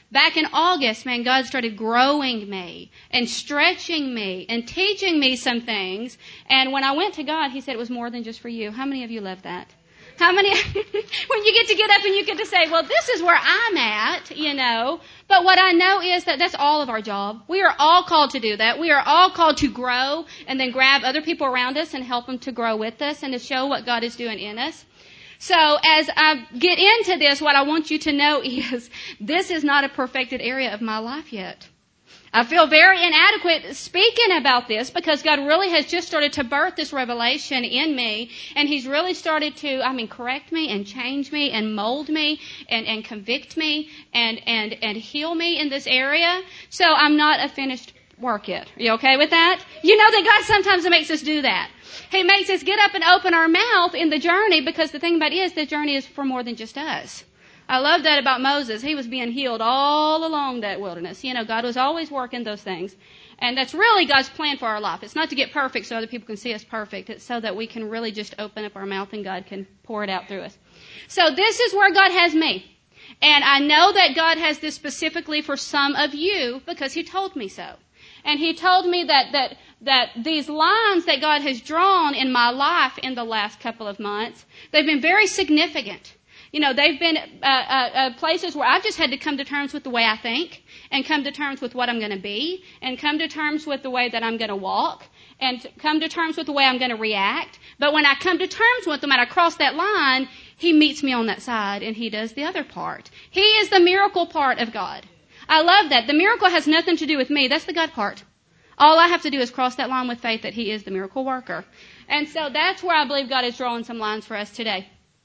Back in August, man, God started growing me and stretching me and teaching me some things. And when I went to God, He said it was more than just for you. How many of you love that? How many, when you get up and you get to say, well, this is where I'm at, But what I know is that that's all of our job. We are all called to do that. We are all called to grow and then grab other people around us and help them to grow with us and to show what God is doing in us. So as I get into this, what I want you to know is this is not a perfected area of my life yet. I feel very inadequate speaking about this because God really has just started to birth this revelation in me, and He's really started to, correct me and change me and mold me and convict me and heal me in this area. So I'm not a finished work yet. Are you okay with that? You know that God sometimes makes us do that. He makes us get up and open our mouth in the journey because the thing about it is the journey is for more than just us. I love that about Moses. He was being healed all along that wilderness. God was always working those things. And that's really God's plan for our life. It's not to get perfect so other people can see us perfect. It's so that we can really just open up our mouth and God can pour it out through us. So this is where God has me. And I know that God has this specifically for some of you because He told me so. And He told me that these lines that God has drawn in my life in the last couple of months, they've been very significant. They've been places where I've just had to come to terms with the way I think and come to terms with what I'm going to be and come to terms with the way that I'm going to walk and come to terms with the way I'm going to react. But when I come to terms with them and I cross that line, He meets me on that side and He does the other part. He is the miracle part of God. I love that. The miracle has nothing to do with me. That's the God part. All I have to do is cross that line with faith that He is the miracle worker. And so that's where I believe God is drawing some lines for us today.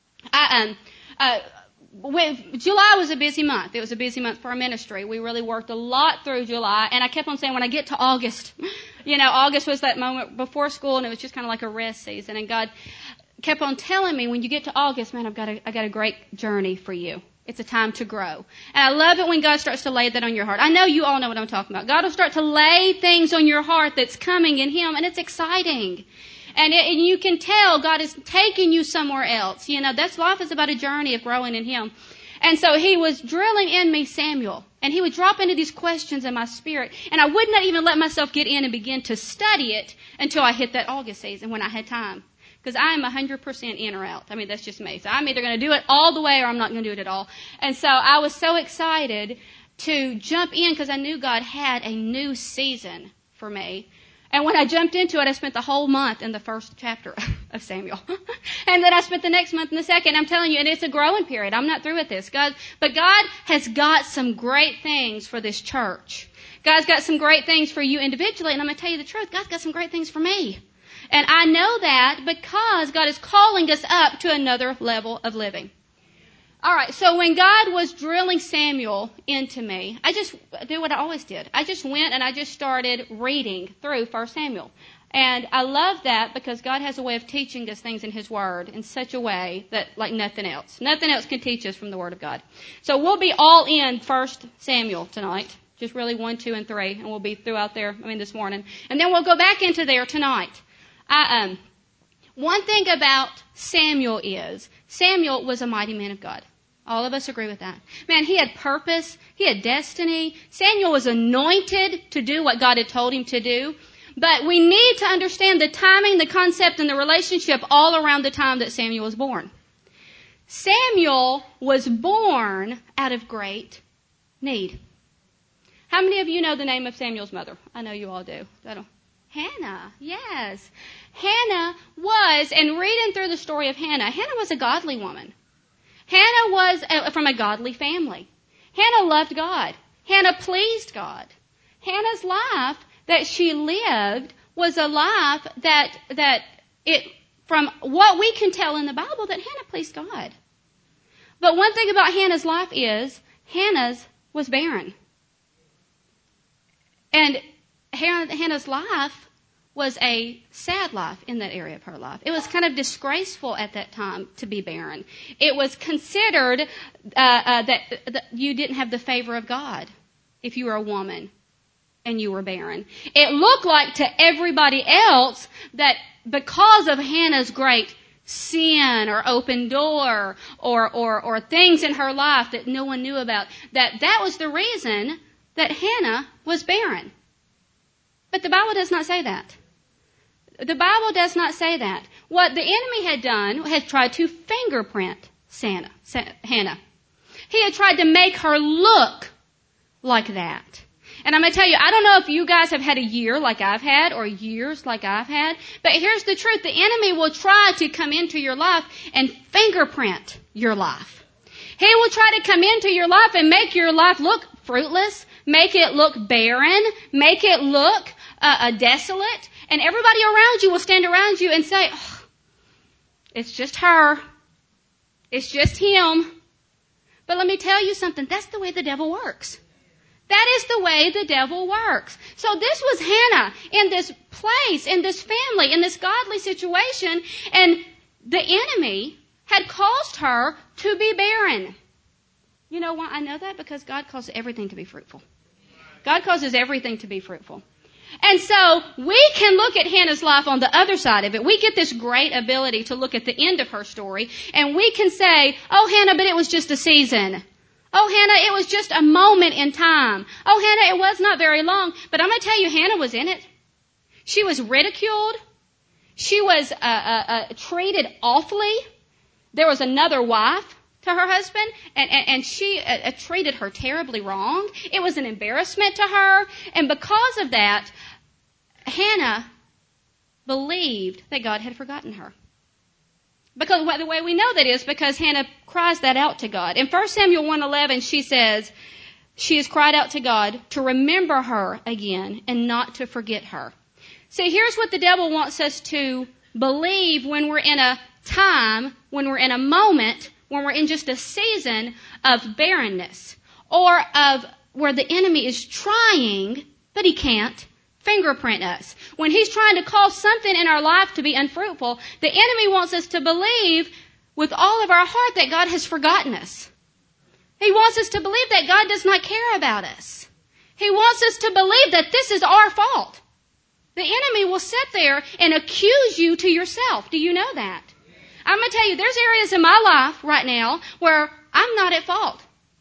July was a busy month. It was a busy month for our ministry. We really worked a lot through July, and I kept on saying when I get to August, August was that moment before school, and it was just kind of like a rest season. And God kept on telling me, when you get to August, man, I got a great journey for you. It's a time to grow. And I love it when God starts to lay that on your heart. I know you all know what I'm talking about. God will start to lay things on your heart that's coming in Him, and it's exciting. And you can tell God is taking you somewhere else. That's life is about a journey of growing in Him. And so He was drilling in me Samuel. And He would drop into these questions in my spirit. And I would not even let myself get in and begin to study it until I hit that August season when I had time. Because I am 100% in or out. That's just me. So I'm either going to do it all the way or I'm not going to do it at all. And so I was so excited to jump in because I knew God had a new season for me. And when I jumped into it, I spent the whole month in the first chapter of Samuel. And then I spent the next month in the second. I'm telling you, and it's a growing period. I'm not through with this. But God has got some great things for this church. God's got some great things for you individually. And I'm going to tell you the truth. God's got some great things for me. And I know that because God is calling us up to another level of living. All right, so when God was drilling Samuel into me, I just did what I always did. I just went and I just started reading through 1 Samuel. And I love that because God has a way of teaching us things in His Word in such a way that like nothing else. Nothing else can teach us from the Word of God. So we'll be all in 1 Samuel tonight. Just really 1, 2, and 3. And we'll be throughout there, this morning. And then we'll go back into there tonight. One thing about Samuel is Samuel was a mighty man of God. All of us agree with that. Man, he had purpose. He had destiny. Samuel was anointed to do what God had told him to do. But we need to understand the timing, the concept, and the relationship all around the time that Samuel was born. Samuel was born out of great need. How many of you know the name of Samuel's mother? I know you all do. Hannah, yes. Hannah was, and reading through the story of Hannah was a godly woman. Hannah was from a godly family. Hannah loved God. Hannah pleased God. Hannah's life that she lived was a life that from what we can tell in the Bible, that Hannah pleased God. But one thing about Hannah's life is Hannah's was barren. And Hannah's life was a sad life in that area of her life. It was kind of disgraceful at that time to be barren. It was considered that you didn't have the favor of God if you were a woman and you were barren. It looked like to everybody else that because of Hannah's great sin or open door or things in her life that no one knew about, that was the reason that Hannah was barren. But the Bible does not say that. The Bible does not say that. What the enemy had done had tried to fingerprint Hannah. He had tried to make her look like that. And I'm going to tell you, I don't know if you guys have had a year like I've had or years like I've had, but here's the truth. The enemy will try to come into your life and fingerprint your life. He will try to come into your life and make your life look fruitless, make it look barren, make it look desolate, and everybody around you will stand around you and say, oh, it's just her. It's just him. But let me tell you something. That's the way the devil works. That is the way the devil works. So this was Hannah in this place, in this family, in this godly situation, and the enemy had caused her to be barren. You know why I know that? Because God causes everything to be fruitful. God causes everything to be fruitful. And so we can look at Hannah's life on the other side of it. We get this great ability to look at the end of her story, and we can say, oh, Hannah, but it was just a season. Oh, Hannah, it was just a moment in time. Oh, Hannah, it was not very long. But I'm going to tell you, Hannah was in it. She was ridiculed. She was treated awfully. There was another wife to her husband, and she treated her terribly wrong. It was an embarrassment to her. And because of that, Hannah believed that God had forgotten her. Because the way we know that is because Hannah cries that out to God. In 1 Samuel 1:11, she says, she has cried out to God to remember her again and not to forget her. See, here's what the devil wants us to believe when we're in a time, when we're in a moment, when we're in just a season of barrenness, or of where the enemy is trying, but he can't, fingerprint us. When he's trying to cause something in our life to be unfruitful, the enemy wants us to believe with all of our heart that God has forgotten us. He wants us to believe that God does not care about us. He wants us to believe that this is our fault. The enemy will sit there and accuse you to yourself. Do you know that? I'm going to tell you, there's areas in my life right now where I'm not at fault.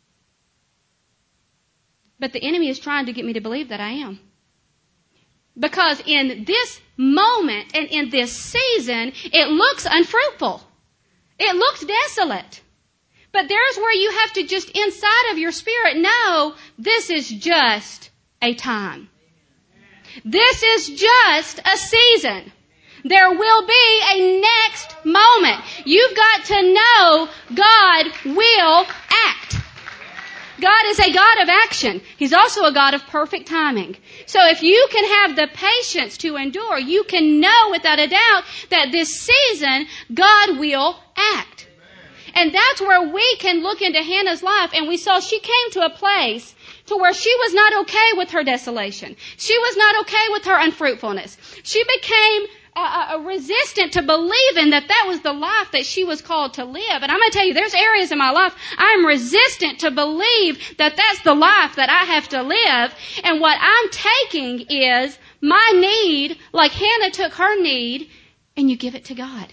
But the enemy is trying to get me to believe that I am. Because in this moment and in this season, it looks unfruitful. It looks desolate. But there's where you have to just inside of your spirit know this is just a time. This is just a season. There will be a next moment. You've got to know God will act. God is a God of action. He's also a God of perfect timing. So if you can have the patience to endure, you can know without a doubt that this season God will act. And that's where we can look into Hannah's life, and we saw she came to a place to where she was not okay with her desolation. She was not okay with her unfruitfulness. She became resistant to believing that was the life that she was called to live. And I'm going to tell you, there's areas in my life I'm resistant to believe that that's the life that I have to live. And what I'm taking is my need, like Hannah took her need, and you give it to God.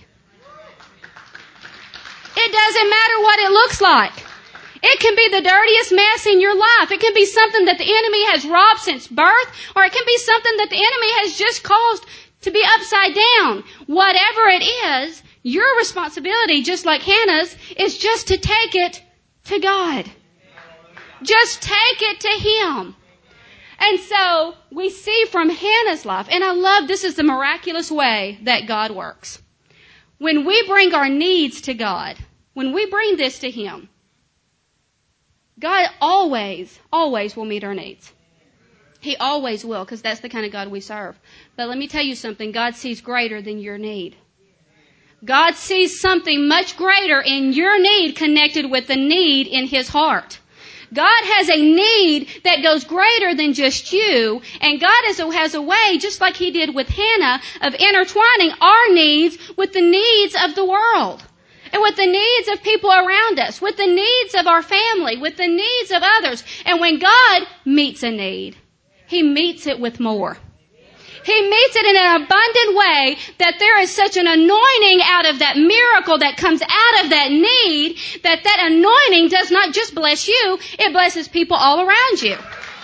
It doesn't matter what it looks like. It can be the dirtiest mess in your life. It can be something that the enemy has robbed since birth, or it can be something that the enemy has just caused to be upside down. Whatever it is, your responsibility, just like Hannah's, is just to take it to God. Just take it to Him. And so we see from Hannah's life, and I love this is the miraculous way that God works. When we bring our needs to God, when we bring this to Him, God always will meet our needs. He always will, because that's the kind of God we serve. But let me tell you something. God sees greater than your need. God sees something much greater in your need connected with the need in His heart. God has a need that goes greater than just you, and God has a way, just like He did with Hannah, of intertwining our needs with the needs of the world, and with the needs of people around us, with the needs of our family, with the needs of others. And when God meets a need, He meets it with more. He meets it in an abundant way that there is such an anointing out of that miracle that comes out of that need that that anointing does not just bless you, it blesses people all around you.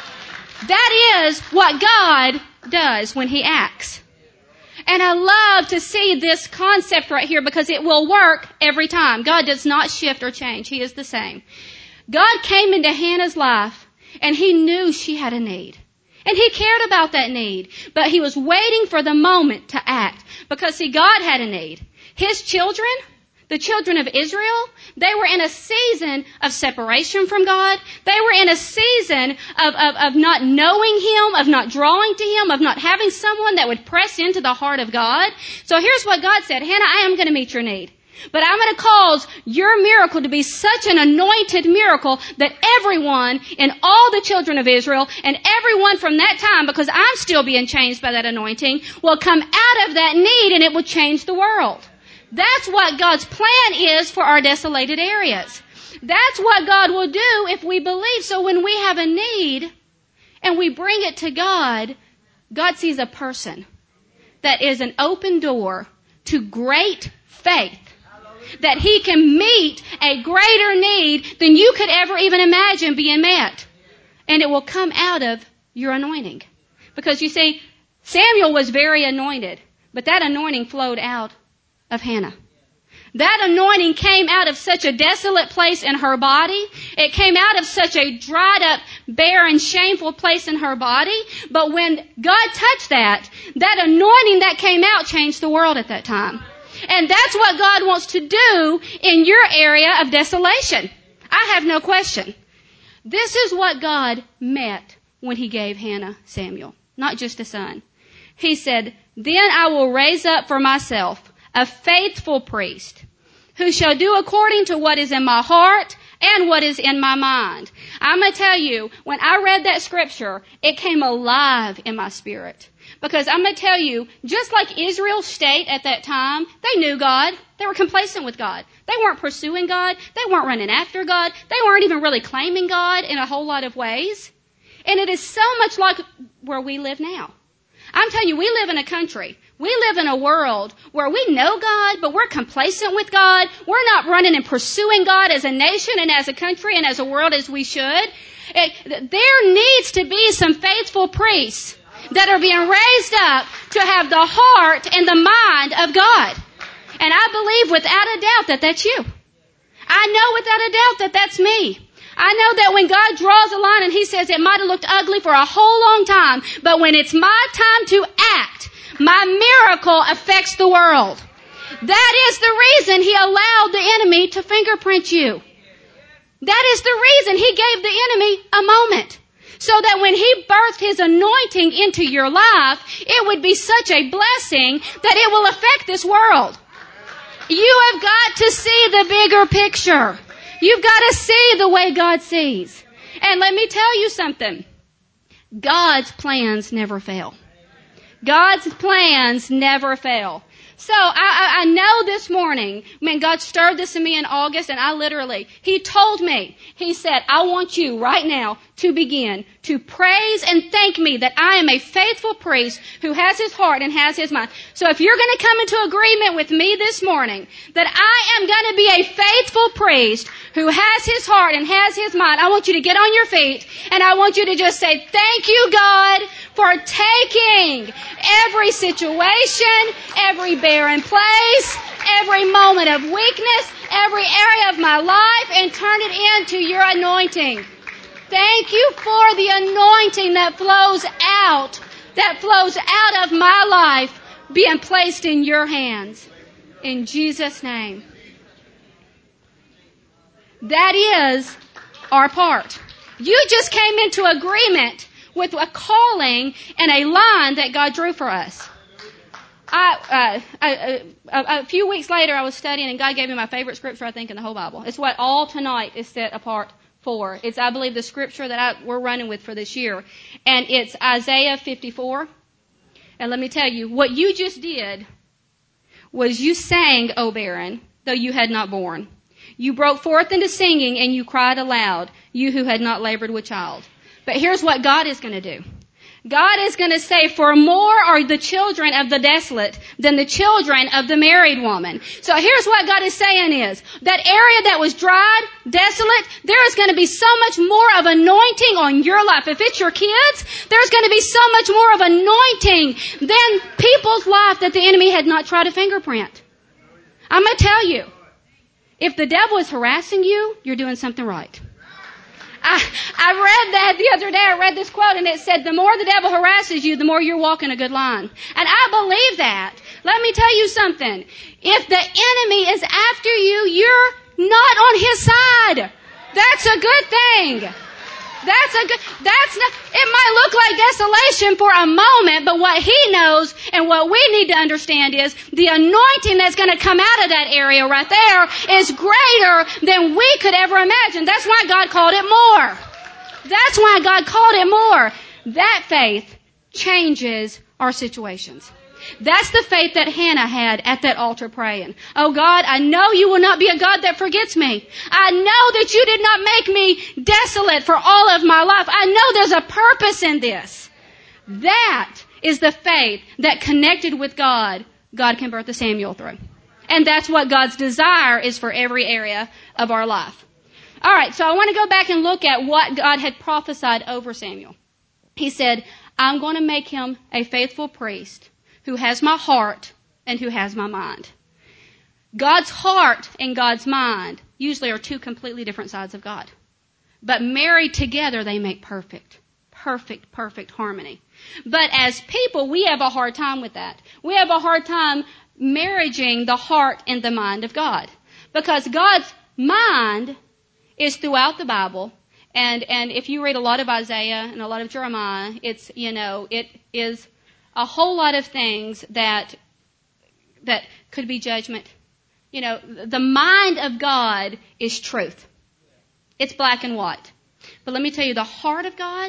That is what God does when He acts. And I love to see this concept right here because it will work every time. God does not shift or change. He is the same. God came into Hannah's life and He knew she had a need. And He cared about that need. But He was waiting for the moment to act. Because see, God had a need. His children, the children of Israel, they were in a season of separation from God. They were in a season of not knowing Him, of not drawing to Him, of not having someone that would press into the heart of God. So here's what God said, Hannah, I am going to meet your need. But I'm going to cause your miracle to be such an anointed miracle that everyone in all the children of Israel and everyone from that time, because I'm still being changed by that anointing, will come out of that need and it will change the world. That's what God's plan is for our desolated areas. That's what God will do if we believe. So when we have a need and we bring it to God, God sees a person that is an open door to great faith. That He can meet a greater need than you could ever even imagine being met. And it will come out of your anointing. Because you see, Samuel was very anointed, but that anointing flowed out of Hannah. That anointing came out of such a desolate place in her body. It came out of such a dried up, barren, shameful place in her body. But when God touched that anointing that came out changed the world at that time. And that's what God wants to do in your area of desolation. I have no question. This is what God meant when He gave Hannah Samuel, not just a son. He said, then I will raise up for myself a faithful priest who shall do according to what is in my heart and what is in my mind. I'm going to tell you, when I read that scripture, it came alive in my spirit. Because I'm going to tell you, just like Israel's state at that time, they knew God. They were complacent with God. They weren't pursuing God. They weren't running after God. They weren't even really claiming God in a whole lot of ways. And it is so much like where we live now. I'm telling you, we live in a country. We live in a world where we know God, but we're complacent with God. We're not running and pursuing God as a nation and as a country and as a world as we should. There needs to be some faithful priests that are being raised up to have the heart and the mind of God. And I believe without a doubt that that's you. I know without a doubt that that's me. I know that when God draws a line and He says it might have looked ugly for a whole long time, but when it's my time to act, my miracle affects the world. That is the reason He allowed the enemy to fingerprint you. That is the reason He gave the enemy a moment. So that when He birthed His anointing into your life, it would be such a blessing that it will affect this world. You have got to see the bigger picture. You've got to see the way God sees. And let me tell you something. God's plans never fail. God's plans never fail. So I know this morning, man, God stirred this in me in August, and He told me, He said, I want you right now to begin to praise and thank me that I am a faithful priest who has his heart and has his mind. So if you're going to come into agreement with me this morning that I am going to be a faithful priest who has his heart and has his mind, I want you to get on your feet and I want you to just say, thank you, God, for taking every situation, every barren place, every moment of weakness, every area of my life, and turn it into your anointing. Thank you for the anointing that flows out of my life, being placed in your hands. In Jesus' name. That is our part. You just came into agreement with a calling and a line that God drew for us. A few weeks later, I was studying, and God gave me my favorite scripture, I think, in the whole Bible. It's what all tonight is set apart for. It's, I believe, the scripture that we're running with for this year. And it's Isaiah 54. And let me tell you, what you just did was you sang, O barren, though you had not borne. You broke forth into singing, and you cried aloud, you who had not labored with child. But here's what God is going to do. God is going to say, for more are the children of the desolate than the children of the married woman. So here's what God is saying is, that area that was dried, desolate, there is going to be so much more of anointing on your life. If it's your kids, there's going to be so much more of anointing than people's life that the enemy had not tried to fingerprint. I'm going to tell you, if the devil is harassing you, you're doing something right. I read that the other day. I read this quote and it said, the more the devil harasses you, the more you're walking a good line. And I believe that. Let me tell you something. If the enemy is after you, you're not on his side. That's a good thing. It might look like desolation for a moment, but what he knows and what we need to understand is the anointing that's going to come out of that area right there is greater than we could ever imagine. That's why God called it more. That's why God called it more. That faith changes our situations. That's the faith that Hannah had at that altar praying. Oh God, I know you will not be a God that forgets me. I know that you did not make me desolate for all of my life. I know there's a purpose in this. That is the faith that connected with God can birth a Samuel through. And that's what God's desire is for every area of our life. All right, so I want to go back and look at what God had prophesied over Samuel. He said, I'm going to make him a faithful priest who has my heart and who has my mind. God's heart and God's mind usually are two completely different sides of God. But married together, they make perfect harmony. But as people, we have a hard time with that. We have a hard time marrying the heart and the mind of God. Because God's mind is throughout the Bible. And if you read a lot of Isaiah and a lot of Jeremiah, it is a whole lot of things that could be judgment. The mind of God is truth. It's black and white. But let me tell you, the heart of God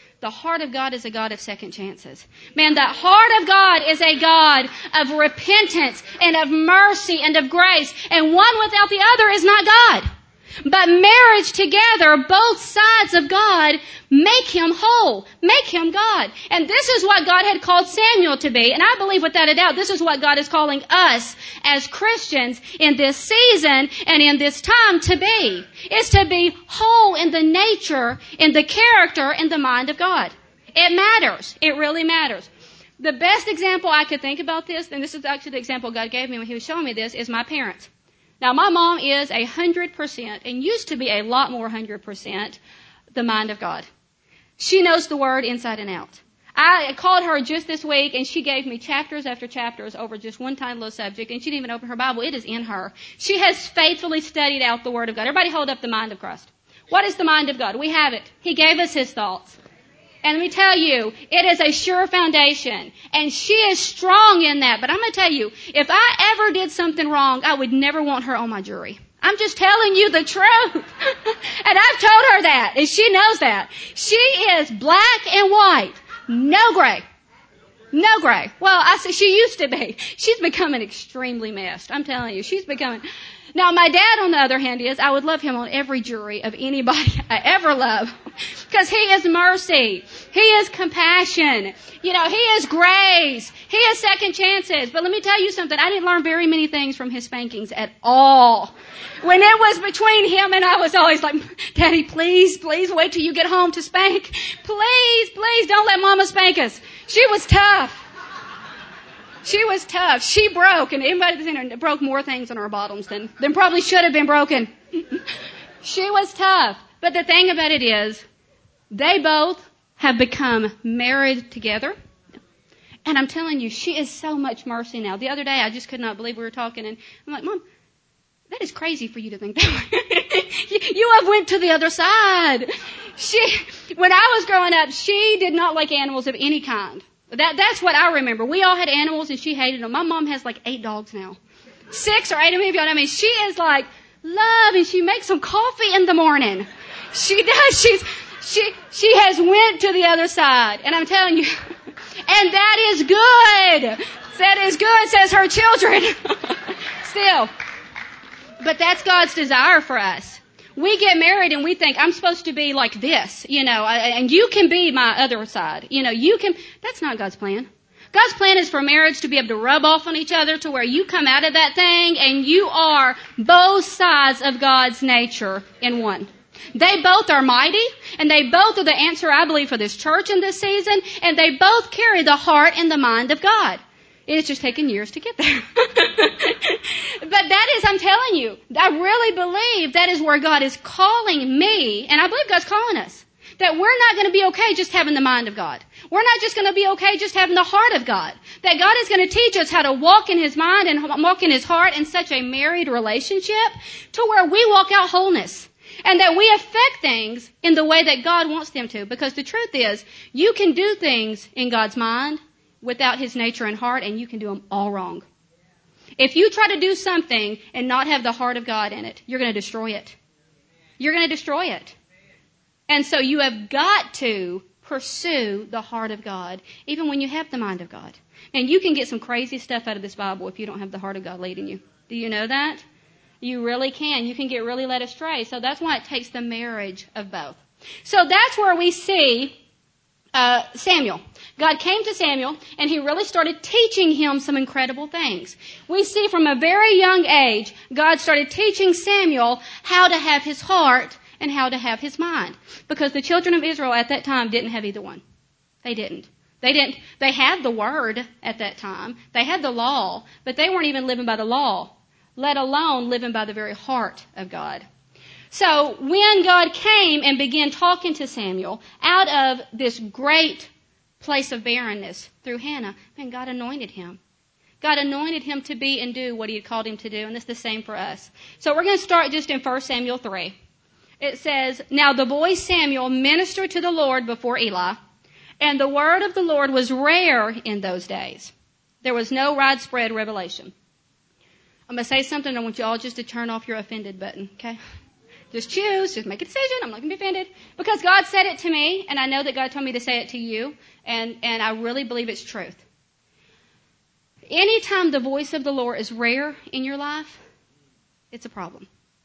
is a God of second chances. Man, the heart of God is a God of repentance and of mercy and of grace. And one without the other is not God. But marriage together, both sides of God, make him whole, make him God. And this is what God had called Samuel to be. And I believe without a doubt, this is what God is calling us as Christians in this season and in this time to be. Is to be whole in the nature, in the character, in the mind of God. It matters. It really matters. The best example I could think about this, and this is actually the example God gave me when He was showing me this, is my parents. Now, my mom is 100% and used to be a lot more 100% the mind of God. She knows the Word inside and out. I called her just this week and she gave me chapters after chapters over just one tiny little subject, and she didn't even open her Bible. It is in her. She has faithfully studied out the Word of God. Everybody hold up the mind of Christ. What is the mind of God? We have it. He gave us His thoughts. And let me tell you, it is a sure foundation. And she is strong in that. But I'm going to tell you, if I ever did something wrong, I would never want her on my jury. I'm just telling you the truth. And I've told her that. And she knows that. She is black and white. No gray. No gray. Well, I say she used to be. She's becoming extremely messed. I'm telling you, she's becoming. Now, my dad, on the other hand, I would love him on every jury of anybody I ever love. Because he is mercy. He is compassion. He is grace. He is second chances. But let me tell you something. I didn't learn very many things from his spankings at all. When it was between him and I was always like, Daddy, please wait till you get home to spank. Please don't let Mama spank us. She was tough. She broke, and anybody that's in her broke more things on her bottoms than probably should have been broken. She was tough. But the thing about it is, they both have become married together. And I'm telling you, she is so much mercy now. The other day, I just could not believe we were talking, and I'm like, Mom, that is crazy for you to think that way. You have went to the other side. When I was growing up, she did not like animals of any kind. That's what I remember. We all had animals and she hated them. My mom has like 8 dogs now. 6 or 8 of them, y'all know me. She is like love, and she makes some coffee in the morning. She does. She has went to the other side. And I'm telling you, and that is good. That is good, says her children. Still. But that's God's desire for us. we get married and we think, I'm supposed to be like this, and you can be my other side. That's not God's plan. God's plan is for marriage to be able to rub off on each other to where you come out of that thing and you are both sides of God's nature in one. They both are mighty, and they both are the answer, I believe, for this church in this season, and they both carry the heart and the mind of God. It's just taken years to get there. But that is, I'm telling you, I really believe that is where God is calling me, and I believe God's calling us. That we're not going to be okay just having the mind of God. We're not just going to be okay just having the heart of God. That God is going to teach us how to walk in His mind and walk in His heart in such a married relationship to where we walk out wholeness. And that we affect things in the way that God wants them to. Because the truth is, you can do things in God's mind without His nature and heart, and you can do them all wrong. If you try to do something and not have the heart of God in it, you're going to destroy it. You're going to destroy it. And so you have got to pursue the heart of God, even when you have the mind of God. And you can get some crazy stuff out of this Bible if you don't have the heart of God leading you. Do you know that? You really can. You can get really led astray. So that's why it takes the marriage of both. So that's where we see Samuel. God came to Samuel, and He really started teaching him some incredible things. We see from a very young age, God started teaching Samuel how to have his heart and how to have his mind. Because the children of Israel at that time didn't have either one. They didn't. They had the word at that time. They had the law, but they weren't even living by the law, let alone living by the very heart of God. So when God came and began talking to Samuel out of this great place of barrenness through Hannah, man, God anointed him. God anointed him to be and do what He had called him to do, and it's the same for us. So we're going to start just in 1 Samuel 3. It says, Now the boy Samuel ministered to the Lord before Eli, and the word of the Lord was rare in those days. There was no widespread revelation. I'm going to say something. I want you all just to turn off your offended button, okay? Just choose. Just make a decision. I'm not going to be offended. Because God said it to me, and I know that God told me to say it to you, and I really believe it's truth. Anytime the voice of the Lord is rare in your life, it's a problem.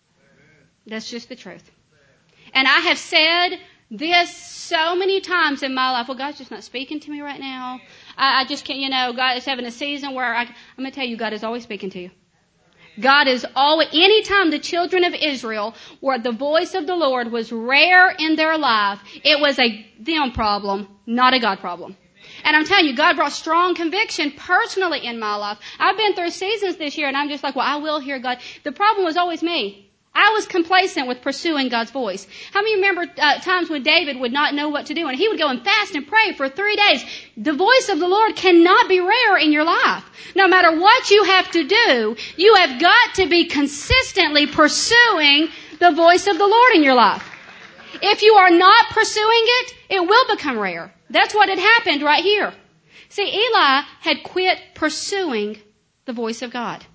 That's just the truth. And I have said this so many times in my life. Well, God's just not speaking to me right now. I just can't, God is having a season where I'm going to tell you, God is always speaking to you. God is always, anytime the children of Israel where the voice of the Lord was rare in their life, it was a them problem, not a God problem. And I'm telling you, God brought strong conviction personally in my life. I've been through seasons this year and I'm just like, well, I will hear God. The problem was always me. I was complacent with pursuing God's voice. How many remember times when David would not know what to do and he would go and fast and pray for 3 days? The voice of the Lord cannot be rare in your life. No matter what you have to do, you have got to be consistently pursuing the voice of the Lord in your life. If you are not pursuing it, it will become rare. That's what had happened right here. See, Eli had quit pursuing the voice of God.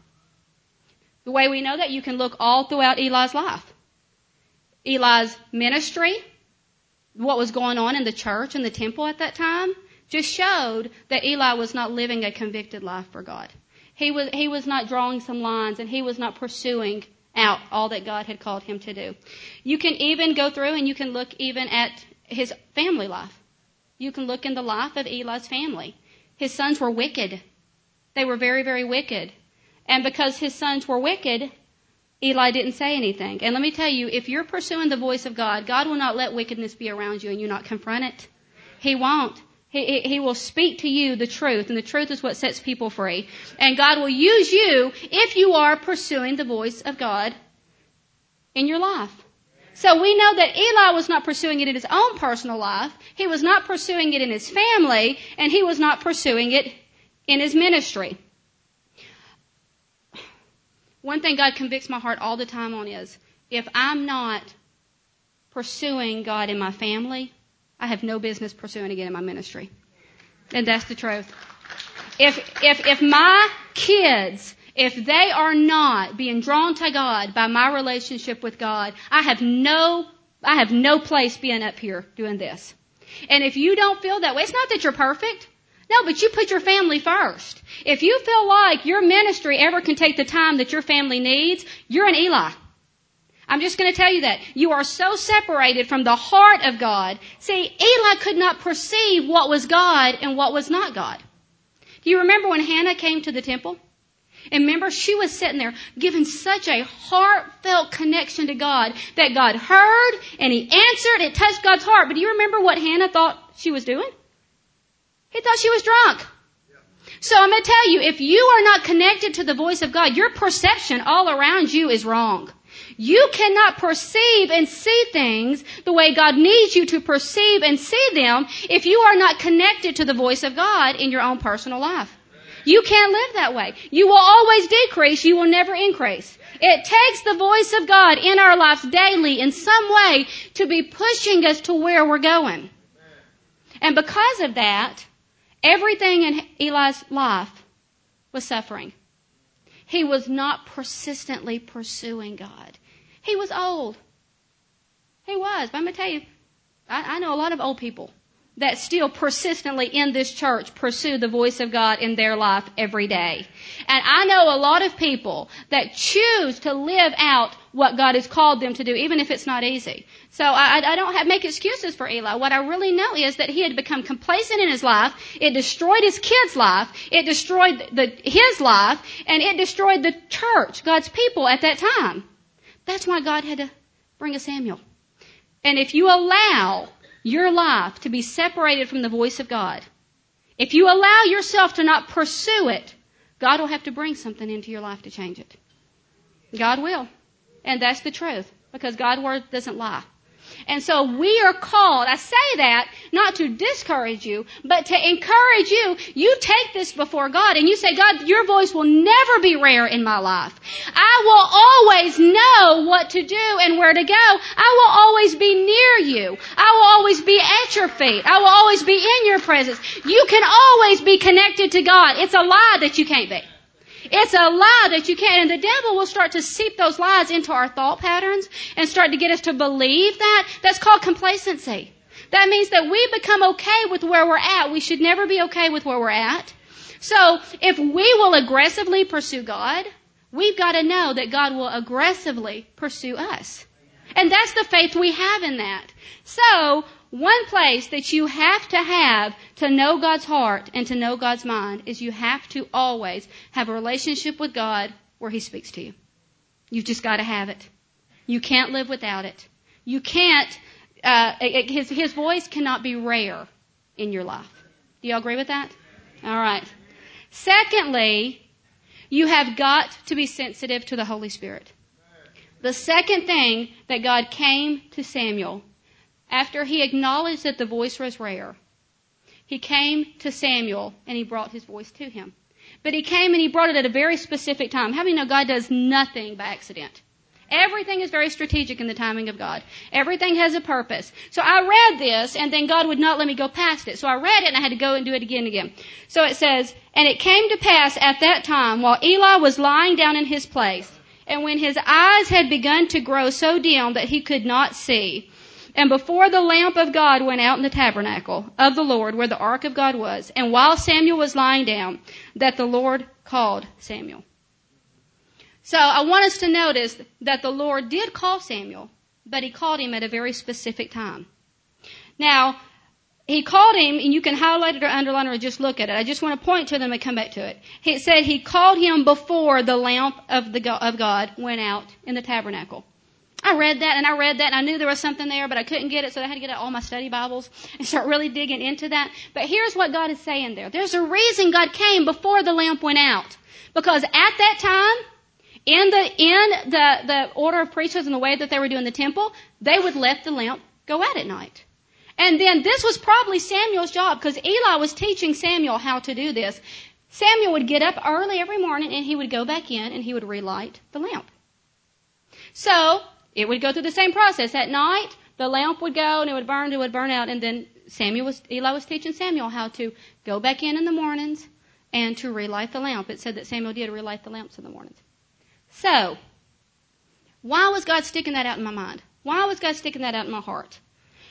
The way we know that, you can look all throughout Eli's life. Eli's ministry, what was going on in the church and the temple at that time, just showed that Eli was not living a convicted life for God. He was not drawing some lines, and he was not pursuing out all that God had called him to do. You can even go through and you can look even at his family life. You can look in the life of Eli's family. His sons were wicked. They were very, very wicked. And because his sons were wicked, Eli didn't say anything. And let me tell you, if you're pursuing the voice of God, God will not let wickedness be around you and you not confront it. He won't. He will speak to you the truth, and the truth is what sets people free. And God will use you if you are pursuing the voice of God in your life. So we know that Eli was not pursuing it in his own personal life. He was not pursuing it in his family, and he was not pursuing it in his ministry. One thing God convicts my heart all the time on is, if I'm not pursuing God in my family, I have no business pursuing again in my ministry. And that's the truth. If my kids, if they are not being drawn to God by my relationship with God, I have no place being up here doing this. And if you don't feel that way, it's not that you're perfect. No, but you put your family first. If you feel like your ministry ever can take the time that your family needs, you're an Eli. I'm just going to tell you that. You are so separated from the heart of God. See, Eli could not perceive what was God and what was not God. Do you remember when Hannah came to the temple? And remember, she was sitting there giving such a heartfelt connection to God that God heard and He answered. It touched God's heart. But do you remember what Hannah thought she was doing? He thought she was drunk. So I'm going to tell you, if you are not connected to the voice of God, your perception all around you is wrong. You cannot perceive and see things the way God needs you to perceive and see them if you are not connected to the voice of God in your own personal life. You can't live that way. You will always decrease. You will never increase. It takes the voice of God in our lives daily in some way to be pushing us to where we're going. And because of that, everything in Eli's life was suffering. He was not persistently pursuing God. He was old. He was. But I'm going to tell you, I know a lot of old people that still persistently in this church pursue the voice of God in their life every day. And I know a lot of people that choose to live out what God has called them to do, even if it's not easy. So I don't make excuses for Eli. What I really know is that he had become complacent in his life. It destroyed his kid's life. It destroyed his life. And it destroyed the church, God's people at that time. That's why God had to bring a Samuel. And if you allow your life to be separated from the voice of God, if you allow yourself to not pursue it, God will have to bring something into your life to change it. God will. And that's the truth, because God's word doesn't lie. And so we are called, I say that not to discourage you, but to encourage you. You take this before God and you say, God, your voice will never be rare in my life. I will always know what to do and where to go. I will always be near you. I will always be at your feet. I will always be in your presence. You can always be connected to God. It's a lie that you can't be. It's a lie that you can't. And the devil will start to seep those lies into our thought patterns and start to get us to believe that. That's called complacency. That means that we become okay with where we're at. We should never be okay with where we're at. So if we will aggressively pursue God, we've got to know that God will aggressively pursue us. And that's the faith we have in that. So one place that you have to know God's heart and to know God's mind is you have to always have a relationship with God where He speaks to you. You've just got to have it. You can't live without it. You can't, His voice cannot be rare in your life. Do you all agree with that? All right. Secondly, you have got to be sensitive to the Holy Spirit. The second thing that God came to Samuel, after he acknowledged that the voice was rare, he came to Samuel and he brought his voice to him. But he came and he brought it at a very specific time. How many know God does nothing by accident? Everything is very strategic in the timing of God. Everything has a purpose. So I read this and then God would not let me go past it. So I read it and I had to go and do it again and again. So it says, and it came to pass at that time while Eli was lying down in his place, and when his eyes had begun to grow so dim that he could not see, and before the lamp of God went out in the tabernacle of the Lord where the ark of God was, and while Samuel was lying down, that the Lord called Samuel. So I want us to notice that the Lord did call Samuel, but He called him at a very specific time. Now, He called him, and you can highlight it or underline it or just look at it. I just want to point to them and come back to it. It said He called him before the lamp of God went out in the tabernacle. I read that and I knew there was something there, but I couldn't get it, so I had to get out all my study Bibles and start really digging into that. But here's what God is saying there. There's a reason God came before the lamp went out. Because at that time, in the order of priesthood and the way that they were doing the temple, they would let the lamp go out at night. And then this was probably Samuel's job, because Eli was teaching Samuel how to do this. Samuel would get up early every morning and he would go back in and he would relight the lamp. So it would go through the same process. At night, the lamp would go and it would burn out, and then Eli was teaching Samuel how to go back in the mornings and to relight the lamp. It said that Samuel did relight the lamps in the mornings. So, why was God sticking that out in my mind? Why was God sticking that out in my heart?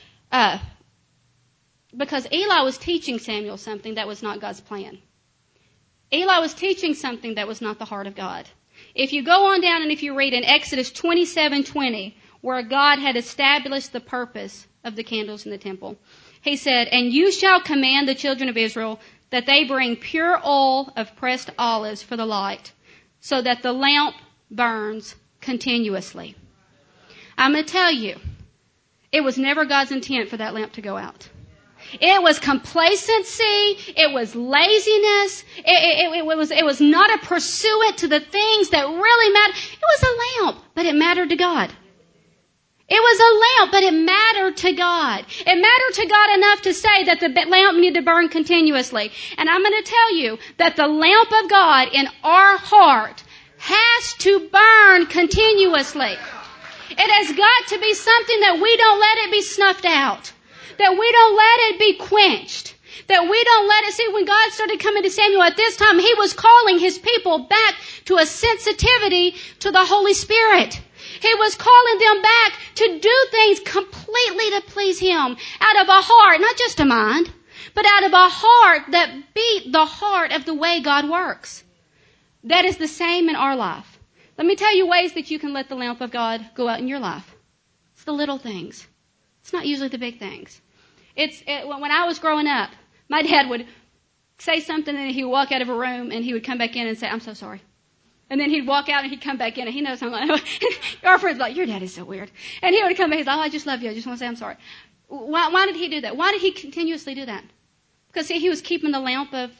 Because Eli was teaching Samuel something that was not God's plan. Eli was teaching something that was not the heart of God. If you go on down and if you read in Exodus 27:20, where God had established the purpose of the candles in the temple, he said, "And you shall command the children of Israel that they bring pure oil of pressed olives for the light, so that the lamp burns continuously." I'm going to tell you, it was never God's intent for that lamp to go out. It was complacency. It was laziness. It was not a pursuit to the things that really mattered. It was a lamp, but it mattered to God. It was a lamp, but it mattered to God. It mattered to God enough to say that the lamp needed to burn continuously. And I'm going to tell you that the lamp of God in our heart has to burn continuously. It has got to be something that we don't let it be snuffed out. That we don't let it be quenched. That we don't let it, see, when God started coming to Samuel at this time, He was calling His people back to a sensitivity to the Holy Spirit. He was calling them back to do things completely to please Him, out of a heart, not just a mind, but out of a heart that beat the heart of the way God works. That is the same in our life. Let me tell you ways that you can let the lamp of God go out in your life. It's the little things. It's not usually the big things. When I was growing up, my dad would say something and he would walk out of a room and he would come back in and say, "I'm so sorry." And then he'd walk out and he'd come back in and he knows I'm like, our friends like, "Your dad is so weird." And he would come back, he's like, "Oh, I just love you. I just want to say I'm sorry." Why did he do that? Why did he continuously do that? Because see, he was keeping the lamp of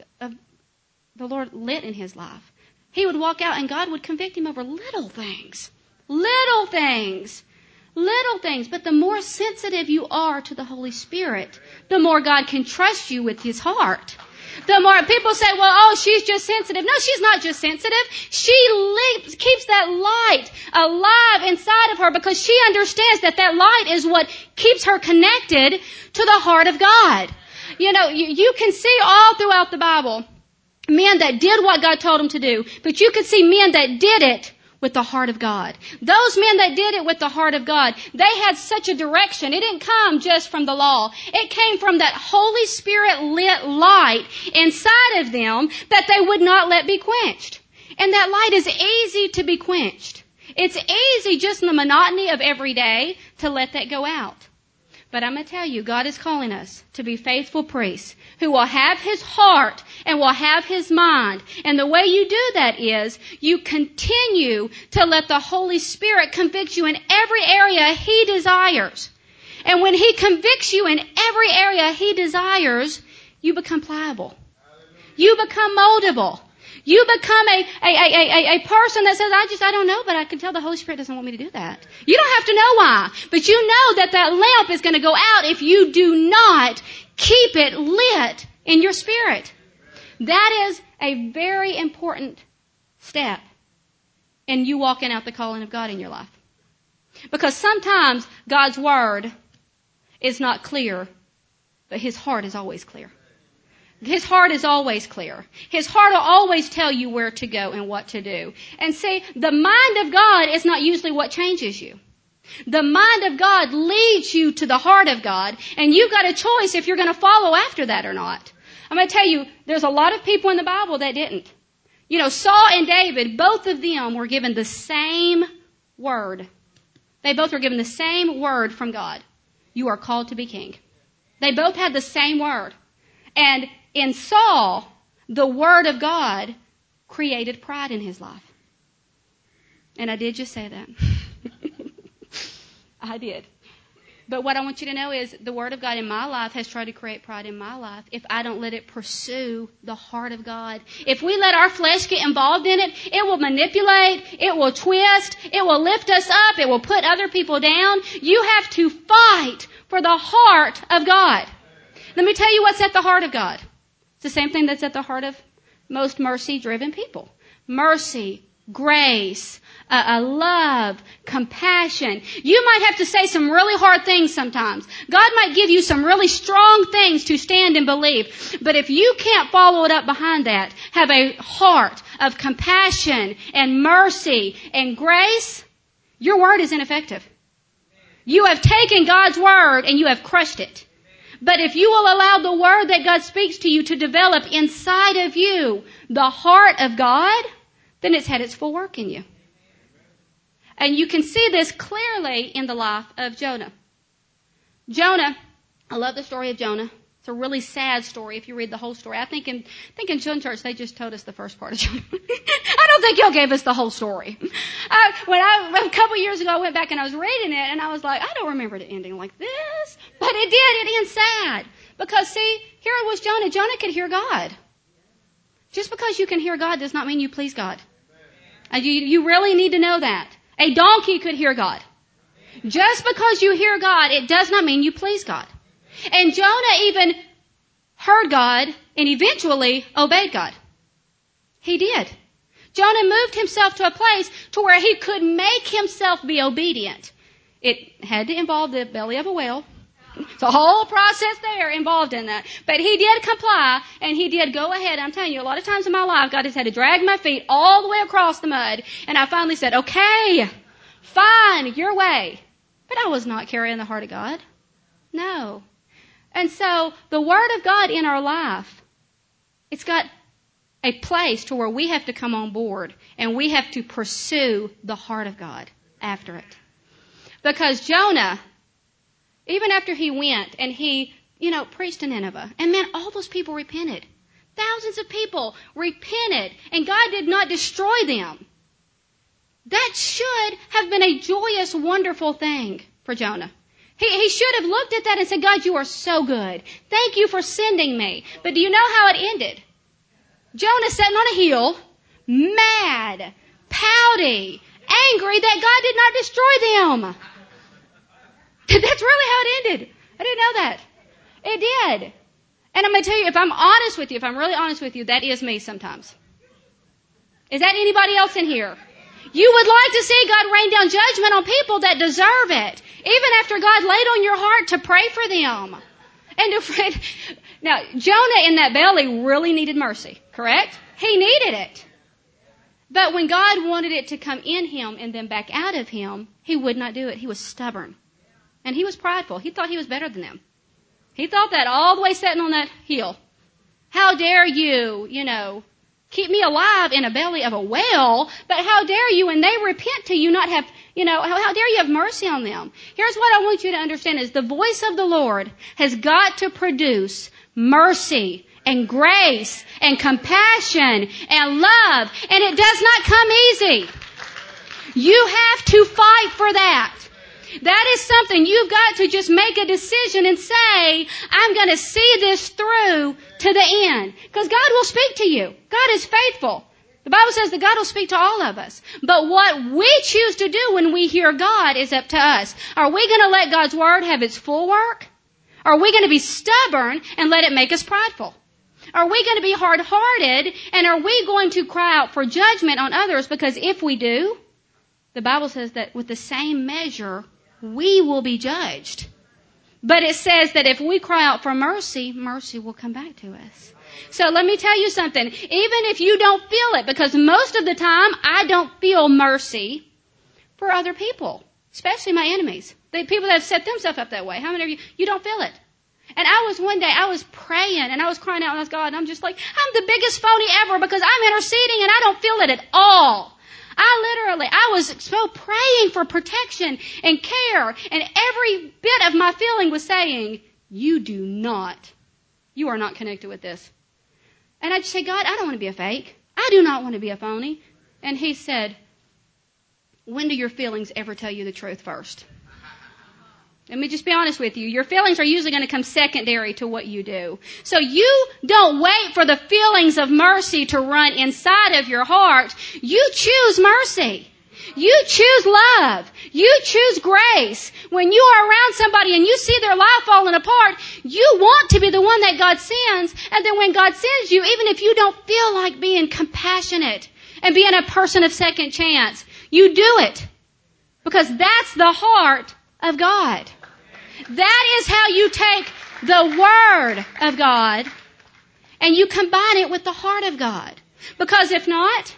the Lord lit in his life. He would walk out and God would convict him over little things. Little things. Little things. But the more sensitive you are to the Holy Spirit, the more God can trust you with His heart. The more people say, "Well, oh, she's just sensitive." No, she's not just sensitive. She keeps that light alive inside of her because she understands that that light is what keeps her connected to the heart of God. You know, you can see all throughout the Bible men that did what God told them to do, but you could see men that did it with the heart of God. Those men that did it with the heart of God, they had such a direction. It didn't come just from the law. It came from that Holy Spirit lit light inside of them that they would not let be quenched. And that light is easy to be quenched. It's easy just in the monotony of every day to let that go out. But I'm going to tell you, God is calling us to be faithful priests who will have His heart and will have His mind. And the way you do that is you continue to let the Holy Spirit convict you in every area He desires. And when He convicts you in every area He desires, you become pliable. You become moldable. You become a person that says, I don't know, but I can tell the Holy Spirit doesn't want me to do that. You don't have to know why, but you know that that lamp is going to go out if you do not keep it lit in your spirit. That is a very important step in you walking out the calling of God in your life. Because sometimes God's word is not clear, but His heart is always clear. His heart is always clear. His heart will always tell you where to go and what to do. And see, the mind of God is not usually what changes you. The mind of God leads you to the heart of God, and you've got a choice if you're going to follow after that or not. I'm going to tell you, there's a lot of people in the Bible that didn't. You know, Saul and David, both of them were given the same word. They both were given the same word from God. You are called to be king. They both had the same word. And in Saul, the word of God created pride in his life. And I did just say that. I did. But what I want you to know is the word of God in my life has tried to create pride in my life if I don't let it pursue the heart of God. If we let our flesh get involved in it, it will manipulate, it will twist, it will lift us up, it will put other people down. You have to fight for the heart of God. Let me tell you what's at the heart of God. It's the same thing that's at the heart of most mercy-driven people. Mercy, grace, love, compassion. You might have to say some really hard things sometimes. God might give you some really strong things to stand and believe. But if you can't follow it up behind that, have a heart of compassion and mercy and grace, your word is ineffective. You have taken God's word and you have crushed it. But if you will allow the word that God speaks to you to develop inside of you the heart of God, then it's had its full work in you. And you can see this clearly in the life of Jonah. Jonah, I love the story of Jonah. It's a really sad story if you read the whole story. I think in Children's Church, they just told us the first part of Jonah. I don't think y'all gave us the whole story. A couple years ago, I went back and I was reading it, and I was like, I don't remember it ending like this. But it did. It ends sad. Because, see, here was Jonah. Jonah could hear God. Just because you can hear God does not mean you please God. You really need to know that. A donkey could hear God. Just because you hear God, it does not mean you please God. And Jonah even heard God and eventually obeyed God. He did. Jonah moved himself to a place to where he could make himself be obedient. It had to involve the belly of a whale. It's a whole process there involved in that. But he did comply, and he did go ahead. I'm telling you, a lot of times in my life, God has had to drag my feet all the way across the mud, and I finally said, okay, fine, your way. But I was not carrying the heart of God. No. And so the Word of God in our life, it's got a place to where we have to come on board, and we have to pursue the heart of God after it. Because Jonah, even after he went and he, preached in Nineveh, and man, all those people repented. Thousands of people repented, and God did not destroy them. That should have been a joyous, wonderful thing for Jonah. He should have looked at that and said, God, you are so good. Thank you for sending me. But do you know how it ended? Jonah sitting on a hill, mad, pouty, angry that God did not destroy them. That's really how it ended. I didn't know that. It did. And I'm going to tell you, if I'm really honest with you, that is me sometimes. Is that anybody else in here? You would like to see God rain down judgment on people that deserve it, even after God laid on your heart to pray for them. Now, Jonah in that belly really needed mercy, correct? He needed it. But when God wanted it to come in him and then back out of him, he would not do it. He was stubborn. And he was prideful. He thought he was better than them. He thought that all the way sitting on that hill. How dare you, keep me alive in a belly of a whale, but how dare you, when they repent to you, not have, how dare you have mercy on them? Here's what I want you to understand is the voice of the Lord has got to produce mercy and grace and compassion and love, and it does not come easy. You have to fight for that. That is something you've got to just make a decision and say, I'm going to see this through to the end. Because God will speak to you. God is faithful. The Bible says that God will speak to all of us. But what we choose to do when we hear God is up to us. Are we going to let God's Word have its full work? Are we going to be stubborn and let it make us prideful? Are we going to be hard-hearted, and are we going to cry out for judgment on others? Because if we do, the Bible says that with the same measure, we will be judged. But it says that if we cry out for mercy, mercy will come back to us. So let me tell you something. Even if you don't feel it, because most of the time I don't feel mercy for other people, especially my enemies. The people that have set themselves up that way. How many of you don't feel it? And one day I was praying and I was crying out and I was God, and I'm just like, I'm the biggest phony ever because I'm interceding and I don't feel it at all. I was so praying for protection and care, and every bit of my feeling was saying, you are not connected with this. And I just say, God, I don't want to be a fake. I do not want to be a phony. And he said, when do your feelings ever tell you the truth first? Let me just be honest with you. Your feelings are usually going to come secondary to what you do. So you don't wait for the feelings of mercy to run inside of your heart. You choose mercy. You choose love. You choose grace. When you are around somebody and you see their life falling apart, you want to be the one that God sends. And then when God sends you, even if you don't feel like being compassionate and being a person of second chance, you do it. Because that's the heart of God. That is how you take the Word of God and you combine it with the heart of God. Because if not,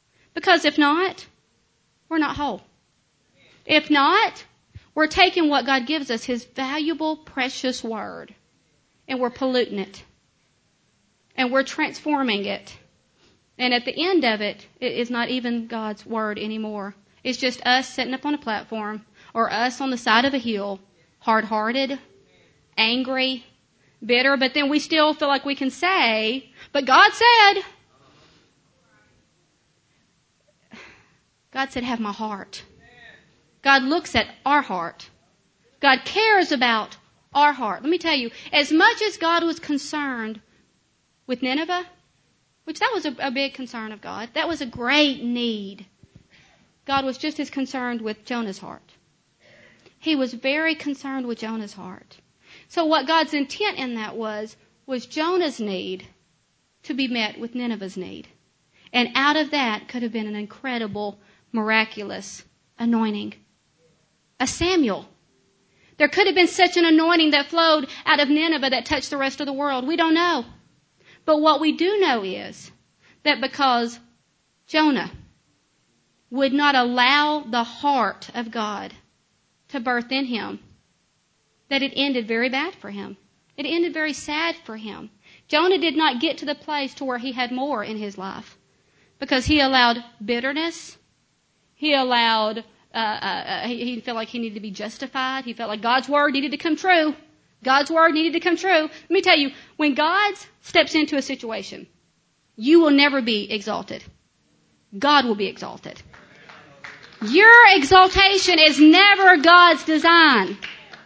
we're not whole. If not, we're taking what God gives us, His valuable, precious Word, and we're polluting it. And we're transforming it And at the end of it, it is not even God's word anymore. It's just us sitting up on a platform or us on the side of a hill, hard-hearted, angry, bitter, but then we still feel like we can say, but God said, have my heart. God looks at our heart. God cares about our heart. Let me tell you, as much as God was concerned with Nineveh, which that was a big concern of God, that was a great need, God was just as concerned with Jonah's heart. He was very concerned with Jonah's heart. So what God's intent in that was Jonah's need to be met with Nineveh's need. And out of that could have been an incredible, miraculous anointing. A Samuel. There could have been such an anointing that flowed out of Nineveh that touched the rest of the world. We don't know. But what we do know is that because Jonah would not allow the heart of God to birth in him, that it ended very bad for him. It ended very sad for him. Jonah did not get to the place to where he had more in his life because he allowed bitterness. He allowed, he felt like he needed to be justified. He felt like God's word needed to come true. God's word needed to come true. Let me tell you, when God steps into a situation, you will never be exalted. God will be exalted. Your exaltation is never God's design.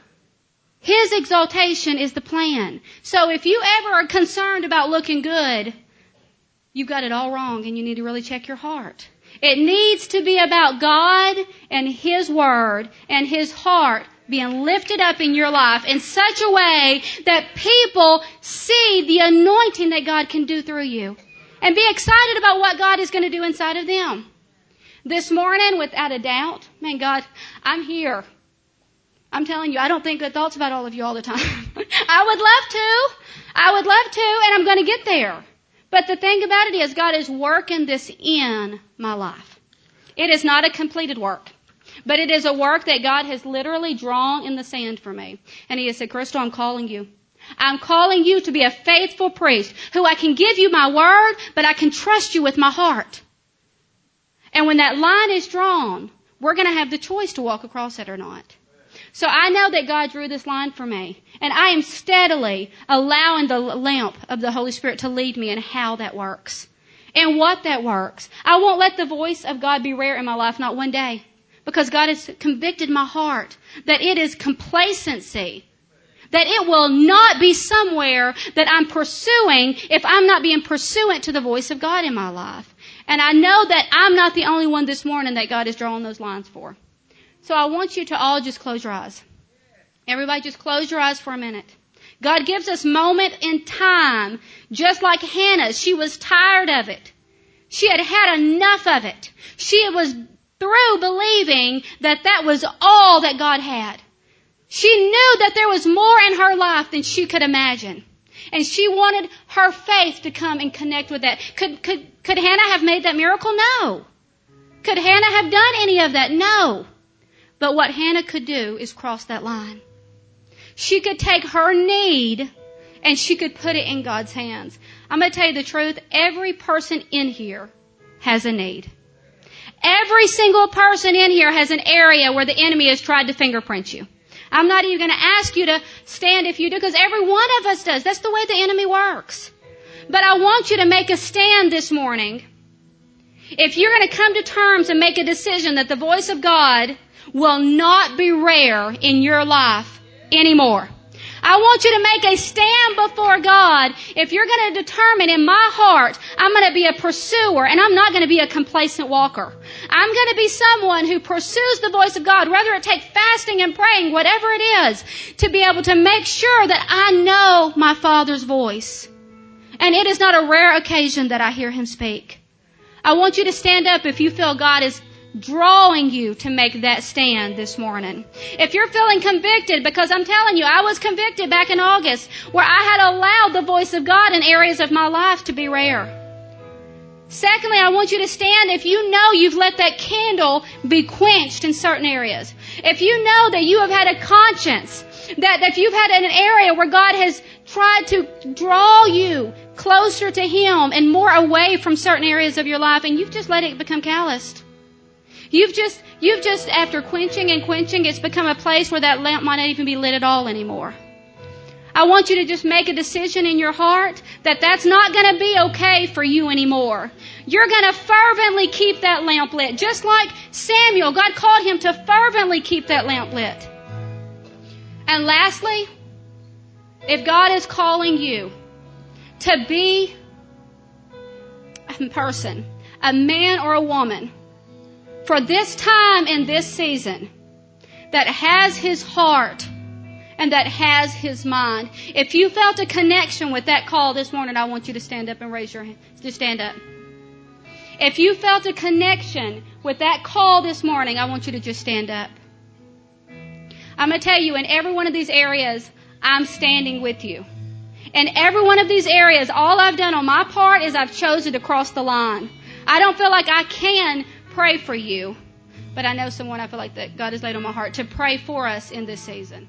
His exaltation is the plan. So if you ever are concerned about looking good, you've got it all wrong and you need to really check your heart. It needs to be about God and His Word and His heart being lifted up in your life in such a way that people see the anointing that God can do through you and be excited about what God is going to do inside of them. This morning, without a doubt, man, God, I'm here. I'm telling you, I don't think good thoughts about all of you all the time. I would love to, and I'm going to get there. But the thing about it is, God is working this in my life. It is not a completed work, but it is a work that God has literally drawn in the sand for me. And He has said, Crystal, I'm calling you. I'm calling you to be a faithful priest who I can give you my word, but I can trust you with my heart. And when that line is drawn, we're going to have the choice to walk across it or not. So I know that God drew this line for me, and I am steadily allowing the lamp of the Holy Spirit to lead me in how that works and what that works. I won't let the voice of God be rare in my life, not one day, because God has convicted my heart that it is complacency, that it will not be somewhere that I'm pursuing if I'm not being pursuant to the voice of God in my life. And I know that I'm not the only one this morning that God is drawing those lines for. So I want you to all just close your eyes. Everybody just close your eyes for a minute. God gives us moment in time, just like Hannah. She was tired of it. She had had enough of it. She was through believing that that was all that God had. She knew that there was more in her life than she could imagine. And she wanted her faith to come and connect with that. Could Hannah have made that miracle? No. Could Hannah have done any of that? No. But what Hannah could do is cross that line. She could take her need and she could put it in God's hands. I'm going to tell you the truth. Every person in here has a need. Every single person in here has an area where the enemy has tried to fingerprint you. I'm not even going to ask you to stand if you do, because every one of us does. That's the way the enemy works. But I want you to make a stand this morning. If you're going to come to terms and make a decision that the voice of God will not be rare in your life anymore. I want you to make a stand before God. If you're going to determine in my heart, I'm going to be a pursuer and I'm not going to be a complacent walker. I'm going to be someone who pursues the voice of God, whether it takes fasting and praying, whatever it is, to be able to make sure that I know my Father's voice. And it is not a rare occasion that I hear Him speak. I want you to stand up if you feel God is drawing you to make that stand this morning. If you're feeling convicted, because I'm telling you, I was convicted back in August where I had allowed the voice of God in areas of my life to be rare. Secondly, I want you to stand if you know you've let that candle be quenched in certain areas. If you know that you have had a conscience, that if you've had an area where God has tried to draw you closer to Him and more away from certain areas of your life, and you've just let it become calloused. You've just, after quenching and quenching, it's become a place where that lamp might not even be lit at all anymore. I want you to just make a decision in your heart that that's not going to be okay for you anymore. You're going to fervently keep that lamp lit. Just like Samuel, God called him to fervently keep that lamp lit. And lastly, if God is calling you to be a person, a man or a woman, for this time in this season, that has His heart and that has His mind. If you felt a connection with that call this morning, I want you to stand up and raise your hand. Just stand up. If you felt a connection with that call this morning, I want you to just stand up. I'm going to tell you, in every one of these areas, I'm standing with you. In every one of these areas, all I've done on my part is I've chosen to cross the line. I don't feel like I can pray for you, but I know someone I feel like that God has laid on my heart to pray for us in this season.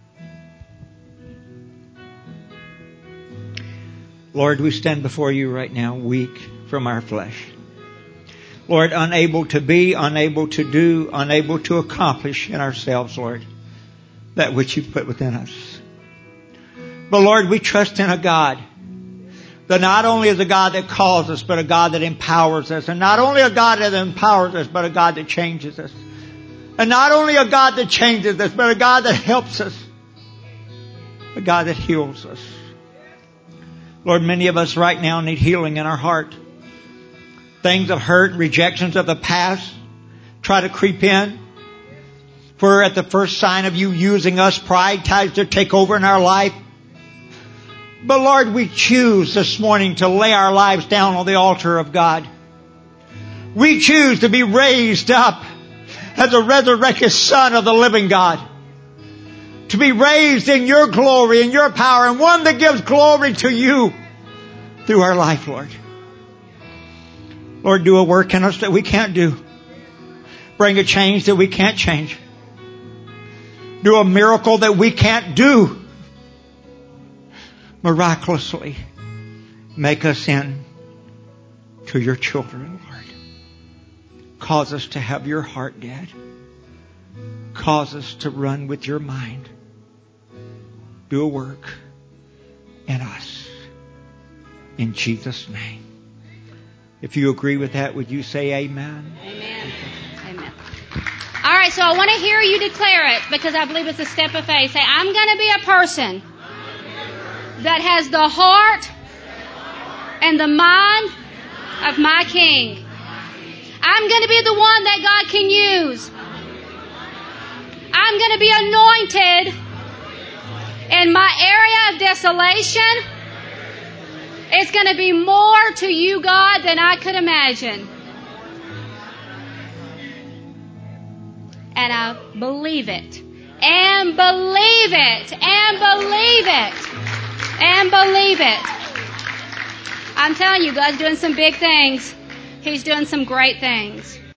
Lord, we stand before you right now, weak from our flesh. Lord, unable to be, unable to do, unable to accomplish in ourselves, Lord, that which you've put within us. But Lord, we trust in a God that not only is a God that calls us, but a God that empowers us. And not only a God that empowers us, but a God that changes us. And not only a God that changes us, but a God that helps us. A God that heals us. Lord, many of us right now need healing in our heart. Things of hurt, rejections of the past try to creep in. For at the first sign of you using us, pride tries to take over in our life. But Lord, we choose this morning to lay our lives down on the altar of God. We choose to be raised up as a resurrected Son of the living God. To be raised in your glory and your power, and one that gives glory to you through our life, Lord. Lord, do a work in us that we can't do. Bring a change that we can't change. Do a miracle that we can't do. Miraculously make us in to your children, Lord. Cause us to have your heart, Dad. Cause us to run with your mind. Do a work in us. In Jesus' name. If you agree with that, would you say amen? Amen. Amen. All right, so I want to hear you declare it because I believe it's a step of faith. Say, I'm going to be a person that has the heart and the mind of my King. I'm going to be the one that God can use. I'm going to be anointed in my area of desolation. It's going to be more to you, God, than I could imagine. And I believe it. And believe it. And believe it. And believe it. I'm telling you, God's doing some big things. He's doing some great things.